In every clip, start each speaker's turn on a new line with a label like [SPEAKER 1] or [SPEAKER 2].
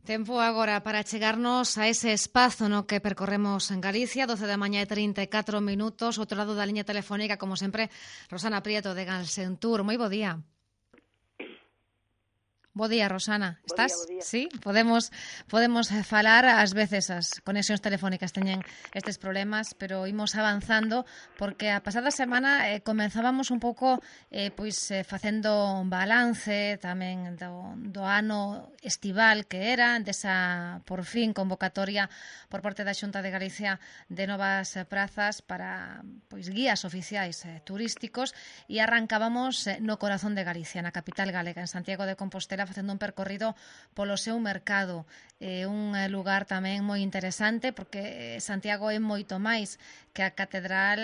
[SPEAKER 1] Tempo agora para chegarnos a ese espazo no que percorremos en Galicia, 12 da mañá e 34 minutos, outro lado da liña telefónica, como sempre, Rosana Prieto de Galsentur. Moi bo día. Bo día, Rosana. Estás?
[SPEAKER 2] Bo día.
[SPEAKER 1] Sí, podemos falar, ás veces as conexións telefónicas teñen estes problemas, pero imos avanzando porque a pasada semana comenzábamos un pouco facendo un balance tamén do ano estival que era, desa, por fin, convocatoria por parte da Xunta de Galicia de novas prazas para guías oficiais turísticos, e arrancábamos no corazón de Galicia, na capital galega, en Santiago de Compostela, facendo un percorrido polo seu mercado, un lugar tamén moi interesante porque Santiago é moito máis que a catedral,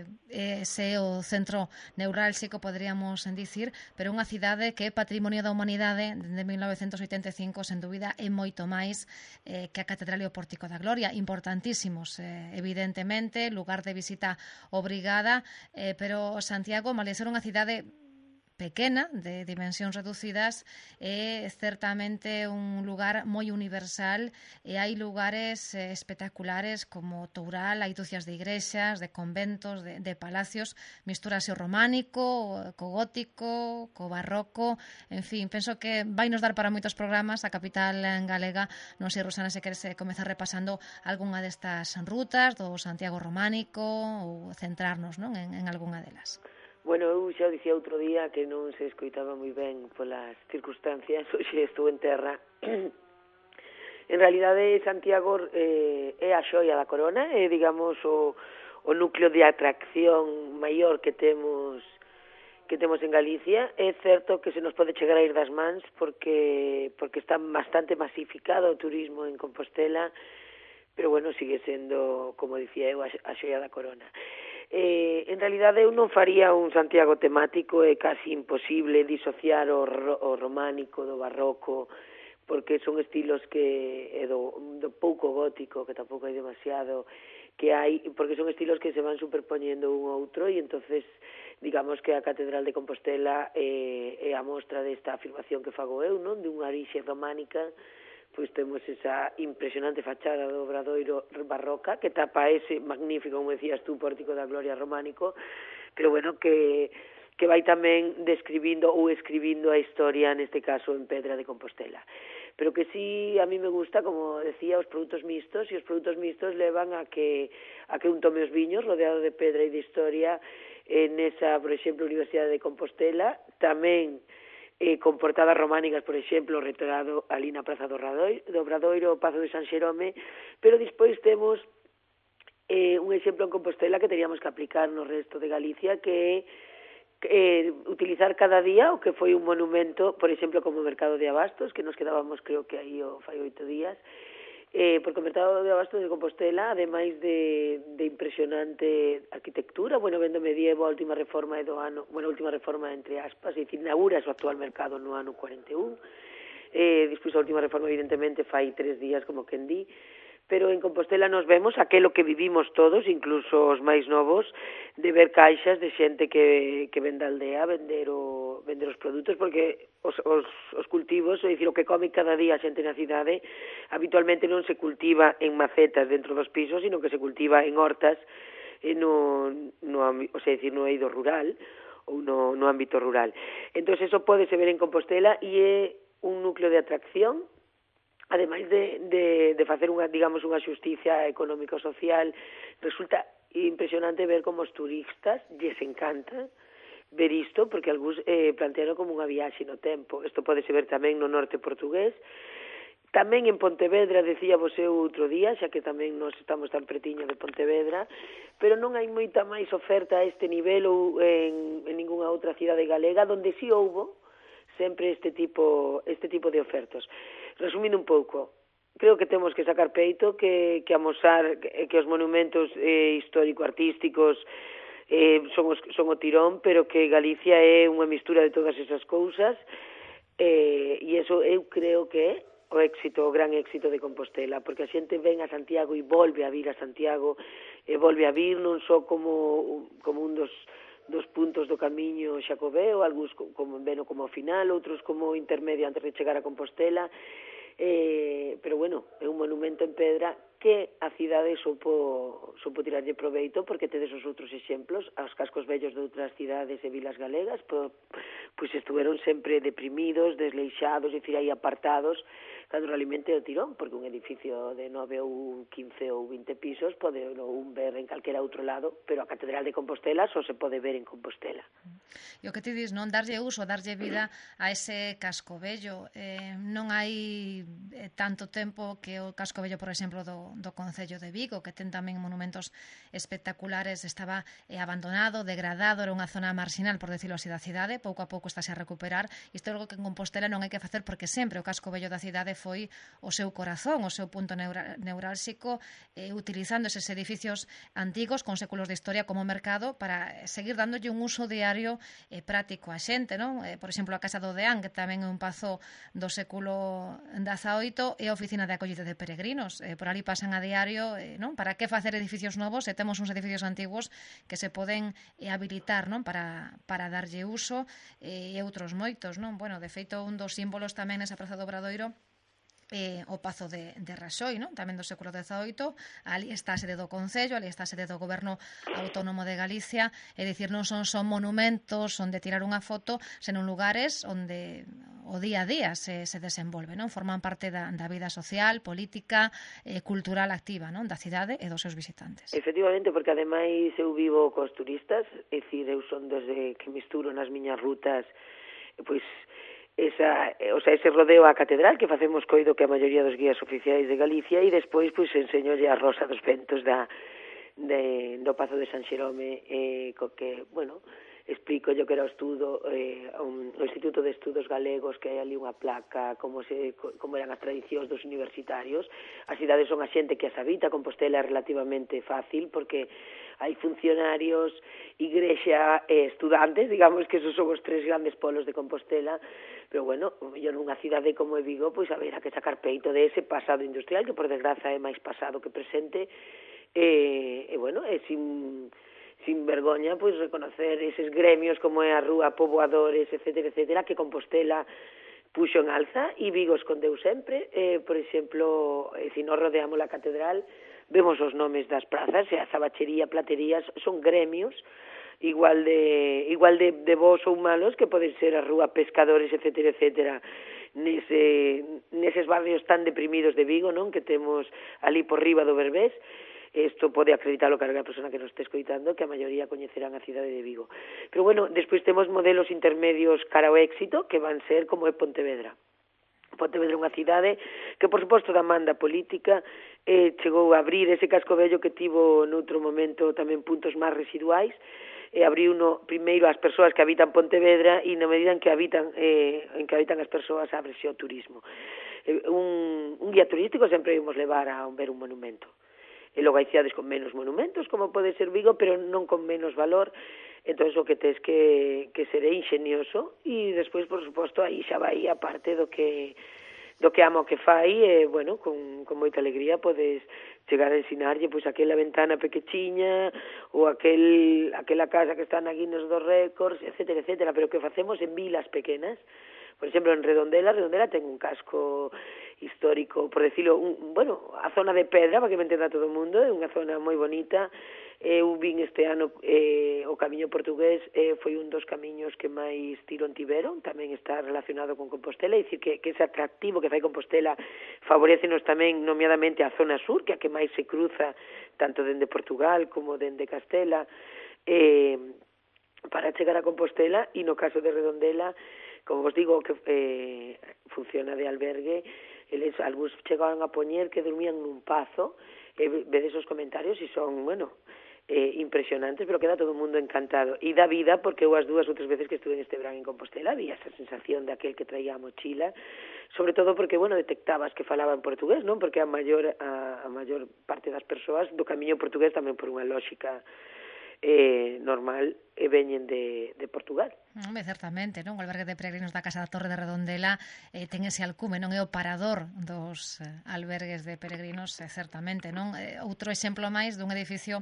[SPEAKER 1] é o centro neurálxico, poderíamos dicir, pero unha cidade que é patrimonio da humanidade desde 1985, sen dúbida é moito máis que a catedral e o Pórtico da Gloria, importantísimos, evidentemente, lugar de visita obrigada, pero Santiago, malia ser unha cidade pequena, de dimensións reducidas, é certamente un lugar moi universal e hai lugares espectaculares como Toural, hai dúcias de igrexas, de conventos, de palacios, misturase o románico, co gótico, co barroco, en fin, penso que vai nos dar para moitos programas a capital galega. Non sei, Rosana, se queres comezar repasando algunha destas rutas do Santiago románico ou centrarnos, non, en algunha delas.
[SPEAKER 2] Bueno, eu xa o dicía outro día que non se escoitaba moi ben polas circunstancias, hoxe estou en terra. En realidade, Santiago é a xoia da corona, é, digamos, o núcleo de atracción maior que temos en Galicia. É certo que se nos pode chegar a ir das mans porque está bastante masificado o turismo en Compostela, pero bueno, sigue sendo, como dicía eu, a xoia da corona. En realidade eu non faría un Santiago temático, é casi imposible disociar o románico do barroco, porque son estilos que é do pouco gótico, que tampouco hai demasiado, que hai, porque son estilos que se van superpoñendo un ao outro, e entonces digamos que a Catedral de Compostela é a mostra desta afirmación que fago eu, non, de unha orixe románica. Pois temos esa impresionante fachada do obradoiro barroca que tapa ese magnífico, como decías tú, Pórtico da Gloria románico, pero bueno, que vai tamén describindo ou escribindo a historia, neste caso en pedra de Compostela. Pero que sí, a mí me gusta, como decía, os produtos mixtos, e os produtos mixtos levan a que un tome os viños rodeado de pedra e de historia nesa, por exemplo, Universidade de Compostela, tamén con portadas románicas, por exemplo, retorado ali na Praza do Obradoiro, o Pazo de San Xerome, pero despois temos un exemplo en Compostela que teríamos que aplicar no resto de Galicia, que é utilizar cada día o que foi un monumento, por exemplo, como o Mercado de Abastos, que nos quedábamos, creo que aí fai 8 días, porque o Mercado de Abastos de Compostela, ademais de impresionante arquitectura, bueno, vendo medievo, a última reforma é do ano, bueno, a última reforma entre aspas, é dicir, inaugura o actual mercado no ano 41, despois a última reforma, evidentemente, fai 3 días, como quen di, pero en Compostela nos vemos aquelo que vivimos todos, incluso os máis novos, de ver caixas de xente que ven da aldea vender os produtos, porque os cultivos, é dicir, o que come cada día a xente na cidade, habitualmente non se cultiva en macetas dentro dos pisos, sino que se cultiva en hortas, no eido rural, ou no ámbito rural. Entón, eso pódese ver en Compostela e é un núcleo de atracción, ademais de facer unha xusticia económico-social. Resulta impresionante ver como os turistas lles encanta ver isto, porque algúns plantearon como unha viaxe no tempo. Isto podese ver tamén no norte portugués, tamén en Pontevedra, decíamos eu outro día, xa que tamén nos estamos tan pretiño de Pontevedra, pero non hai moita máis oferta a este nivel ou en ningunha outra cidade galega, donde si houbo sempre este tipo de ofertas. Resumindo un pouco, creo que temos que sacar peito, que amosar que os monumentos histórico-artísticos son o tirón, pero que Galicia é unha mistura de todas esas cousas, e iso eu creo que é o gran éxito de Compostela, porque a xente ven a Santiago e volve a vir a Santiago, e volve a vir non só como un dos puntos do camiño xacobeo, algúns como veno como ao final, outros como intermedio antes de chegar a Compostela, pero bueno, é un monumento en pedra que a cidade supo tirarlle proveito, porque tedes os outros exemplos, os cascos vellos de outras cidades e vilas galegas, pois estuveron sempre deprimidos, desleixados, é dicir, aí apartados, cando realmente o tirón, porque un edificio de 9 ou 15 ou 20 pisos pode un ver en calquera outro lado, pero a Catedral de Compostela só se pode ver en Compostela.
[SPEAKER 1] E o que ti dis, non? Darlle uso, darlle vida a ese casco vello. Non hai tanto tempo que o casco vello, por exemplo, do Concello de Vigo, que ten tamén monumentos espectaculares, estaba abandonado, degradado, era unha zona marginal, por decirlo así, da cidade. Pouco a pouco estáse a recuperar. Isto é algo que en Compostela non hai que facer, porque sempre o casco vello da cidade foi o seu corazón, o seu punto neurálxico, utilizando eses edificios antigos con séculos de historia como mercado para seguir dándolle un uso diario práctico a xente, non? Por exemplo, a Casa do Deán, que tamén é un pazo do século XVIII, é a oficina de acollida de peregrinos. Por ali pasan a diario, non? Para que facer edificios novos se temos uns edificios antigos que se poden habilitar, non? Para darlle uso, e outros moitos, non? Bueno, de feito, un dos símbolos tamén nesa Praza do Obradoiro o Pazo de Raxoi, non? Tamén do século XVIII, ali está a sede do Concello, ali está a sede do Goberno Autónomo de Galicia, é dicir, non son monumentos onde tirar unha foto, senón lugares onde o día a día se desenvolve, non? Forman parte da vida social, política, cultural activa, non? Da cidade e dos seus visitantes.
[SPEAKER 2] Efectivamente, porque ademais eu vivo cos turistas, é dicir, eu son desde que misturo nas miñas rutas, pois ese rodeo á catedral que facemos coido que a maioría dos guías oficiais de Galicia, e despois pois enseñolle a Rosa dos Ventos do Pazo de San Xerome, co que, bueno, explico yo que era o estudo, o Instituto de Estudos Galegos, que hai ali unha placa como eran as tradicións dos universitarios. As cidades son a xente que as habita. Compostela é relativamente fácil porque hai funcionarios, igrexa e estudantes, digamos que esos son os tres grandes polos de Compostela, pero bueno, mellor nunha cidade como é Vigo, pois haberá que sacar peito de ese pasado industrial, que por desgraza é máis pasado que presente, e bueno, é sin vergoña, pois reconocer eses gremios como é a Rúa, Poboadores, etcétera, que Compostela puxo en alza e Vigo escondeu sempre. Por exemplo, se nos rodeamos a catedral, vemos os nomes das prazas, e a Zabachería, Platerías, son gremios igual de bons ou malos que poden ser a Rúa, Pescadores, etcétera, neses barrios tan deprimidos de Vigo, non? Que temos ali por riba do Berbés. Isto pode acreditar calquera persona que nos este escoitando, que a maioría coñecerán a cidade de Vigo. Pero bueno, despois temos modelos intermedios cara ao éxito, que van ser como é Pontevedra. Pontevedra é unha cidade que, por suposto, da manda política, chegou a abrir ese casco vello que tivo noutro momento tamén puntos máis residuais, e abriu primeiro as persoas que habitan Pontevedra, e na medida en que habitan as persoas, ábrese o turismo. Un guía turístico sempre íamos levar a ver un monumento. E logo hai cidades con menos monumentos, como pode ser Vigo, pero non con menos valor. Entón, o que tens que ser ingenioso, e despois, por suposto, aí xa vai a parte do que ama o que fai, e, bueno, con moita alegría podes chegar a ensinarlle pois aquela ventana pequechiña ou aquela casa que está na Guinness dos Récords, etcétera, pero que facemos en vilas pequenas. Por exemplo, en Redondela ten un casco histórico, por decirlo, a zona de pedra, para que me entenda todo o mundo, é unha zona moi bonita. Eu vin este ano o Camiño Portugués, foi un dos camiños que máis tirón tiveron, tamén está relacionado con Compostela, é dicir, que ese atractivo que fai Compostela favorecenos tamén nomeadamente a zona sur, que a que máis se cruza tanto dende Portugal como dende Castela, para chegar a Compostela. E no caso de Redondela, como vos digo, que funciona de albergue, algúns chegaban a poñer que dormían nun pazo, vedes os comentarios e son, impresionantes, pero queda todo o mundo encantado. E dá vida, porque eu as 2 ou 3 veces que estuve neste verán en Compostela había esa sensación de aquel que traía a mochila, sobre todo porque, detectabas que falaba en portugués, non? Porque a maior parte das persoas do Camiño Portugués, tamén por unha lógica normal, veñen de Portugal.
[SPEAKER 1] Certamente, non? O albergue de peregrinos da Casa da Torre de Redondela ten ese alcume, non? É o parador dos albergues de peregrinos, certamente, non? Outro exemplo máis dun edificio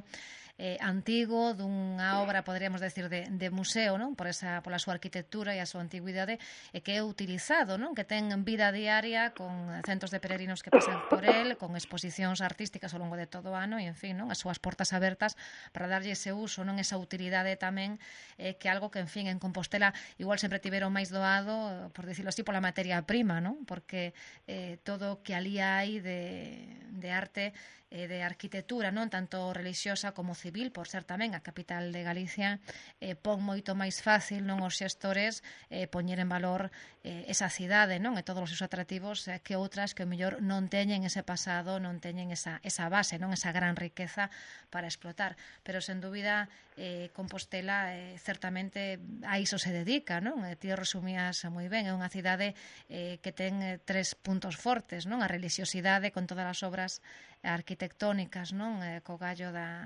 [SPEAKER 1] antigo, dunha obra, poderíamos decir, de museo, non? Pola súa arquitectura e a súa antigüidade, e que é utilizado, non? Que ten vida diaria con centos de peregrinos que pasan por el, con exposicións artísticas ao longo de todo o ano, e, en fin, non? As súas portas abertas para darlle ese uso, non? Esa utilidade tamén, que algo que, en fin, en Compostela igual sempre tiveron máis doado, por decirlo así, pola materia prima, non? Porque todo o que ali hai de arte, de arquitectura, non tanto religiosa como civil, por ser tamén a capital de Galicia, pon moito máis fácil non os xestores poñer en valor esa cidade, non? E todos os seus atractivos que outras que o mellor non teñen ese pasado, non teñen esa base, non? Esa gran riqueza para explotar. Pero, sen dúbida, Compostela certamente a iso se dedica, non? Ti resumías moi ben, é unha cidade que ten 3 puntos fortes, non? A religiosidade con todas as obras arquitectónicas, non? Co gallo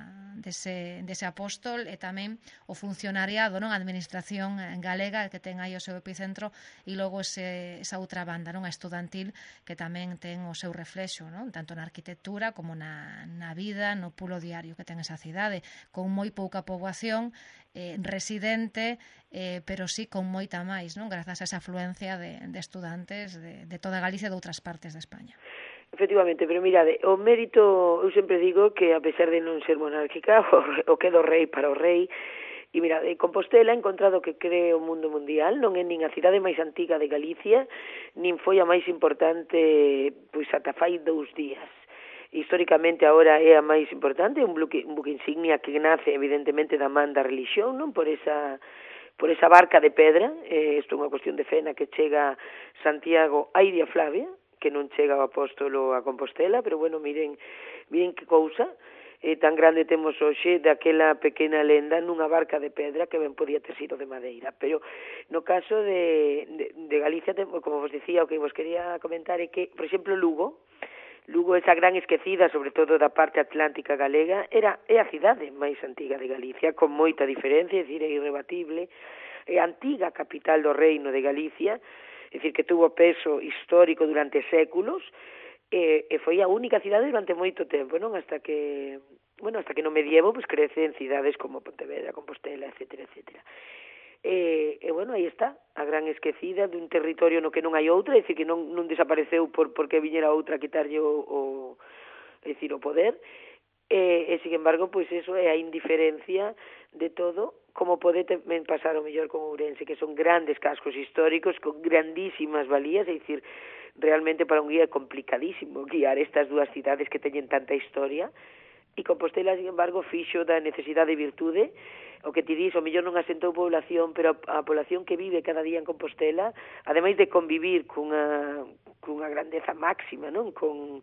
[SPEAKER 1] dese apóstol, e tamén o funcionariado, non? A administración galega que ten aí o seu epicentro, e logo esa outra banda, non? A estudantil, que tamén ten o seu reflexo, non? Tanto na arquitectura como na vida, no pulo diario que ten esa cidade, con moi pouca poboación residente, pero sí con moita máis, non? Grazas a esa afluencia de estudantes de toda Galicia e de outras partes de España.
[SPEAKER 2] Efectivamente, pero mirade, o mérito, eu sempre digo que a pesar de non ser monárquica, o que do rei para o rei, e mirade, Compostela ha encontrado que cree o mundo mundial, non é nin a cidade máis antiga de Galicia, nin foi a máis importante, pois ata fai 2 días. Históricamente agora é a máis importante, un buque insignia que nace evidentemente da man da religión, non? Por esa barca de pedra, isto é unha cuestión de fe na que chega Santiago a Iria Flavia, que non chega o apóstolo a Compostela, pero bueno, miren que cousa, tan grande temos hoxe daquela pequena lenda nunha barca de pedra que ben podía ter sido de madeira. Pero no caso de Galicia, como vos dicía, o que vos quería comentar é que, por exemplo, Lugo, esa gran esquecida, sobre todo da parte atlántica galega, é a cidade máis antiga de Galicia, con moita diferencia, é dicir, é irrebatible, é a antiga capital do reino de Galicia, é dicir, que tuvo peso histórico durante séculos, e foi a única cidade durante moito tempo, non? Hasta que no medievo pues crecen cidades como Pontevedra, Compostela, etcétera, etcétera. E bueno, aí está, a gran esquecida dun territorio no que non hai outra, é dicir, que non desapareceu porque viñera outra a quitarlle o poder, e sin embargo, pois eso é a indiferencia de todo, como pode tamén pasar o mellor con Ourense, que son grandes cascos históricos con grandísimas valías, é dicir, realmente para un guía é complicadísimo guiar estas 2 cidades que teñen tanta historia, e Compostela, sin embargo, fixo da necesidade e virtude, o que ti dís, o mellor non asentou población, pero a población que vive cada día en Compostela, ademais de convivir cunha grandeza máxima, non? Con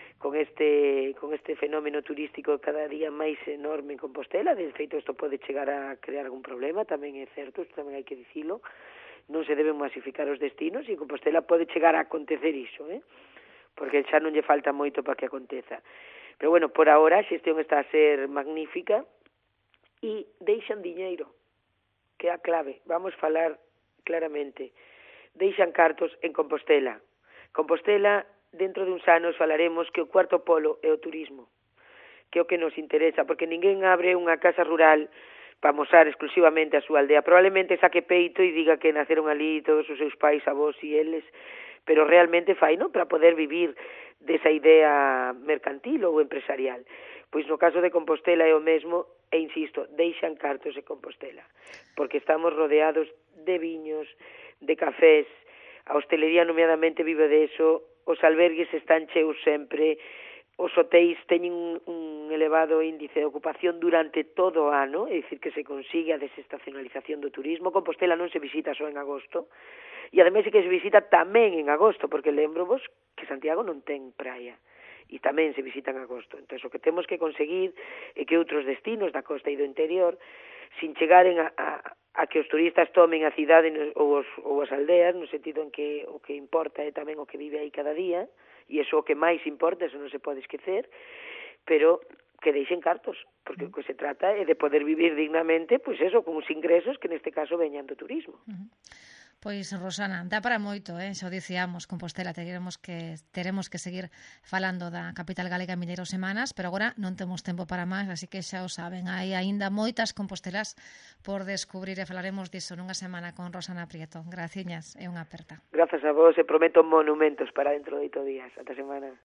[SPEAKER 2] este fenómeno turístico cada día máis enorme en Compostela. De feito, isto pode chegar a crear algún problema, tamén é certo, isto tamén hai que dicilo, non se deben masificar os destinos, e en Compostela pode chegar a acontecer iso, porque xa non lle falta moito para que aconteza. Pero bueno, por ahora a xestión está a ser magnífica, e deixan diñeiro, que é a clave, vamos falar claramente, deixan cartos en Compostela. Compostela, dentro de uns anos falaremos que o cuarto polo é o turismo, que é o que nos interesa, porque ninguén abre unha casa rural para mostrar exclusivamente a súa aldea. Probablemente saque peito e diga que naceron ali todos os seus pais, avós e eles, pero realmente fai, non? Para poder vivir desa idea mercantil ou empresarial. Pois no caso de Compostela é o mesmo, e insisto, deixan cartos en Compostela, porque estamos rodeados de viños, de cafés, a hostelería nomeadamente vive de eso, os albergues están cheos sempre, os hotéis teñen un elevado índice de ocupación durante todo o ano, é dicir, que se consigue a desestacionalización do turismo. Compostela non se visita só en agosto, e ademais é que se visita tamén en agosto, porque lembro-vos que Santiago non ten praia, e tamén se visita en agosto. Entón, o que temos que conseguir é que outros destinos da costa e do interior, sin chegaren a que os turistas tomen a cidade ou as aldeas, no sentido en que o que importa é tamén o que vive aí cada día, e iso o que máis importa, eso non se pode esquecer, pero que deixen cartos, porque o que se trata é de poder vivir dignamente, pois eso, con os ingresos que neste caso veñan do turismo.
[SPEAKER 1] Pois, Rosana, dá para moito, xa o dicíamos, Compostela, teremos que seguir falando da capital galega en Milleiros semanas, pero agora non temos tempo para máis, así que xa o saben, hai aínda moitas compostelas por descubrir e falaremos diso nunha semana con Rosana Prieto. Graciñas, é unha aperta.
[SPEAKER 2] Grazas a vos e prometo monumentos para dentro de 8 días. Ata semana.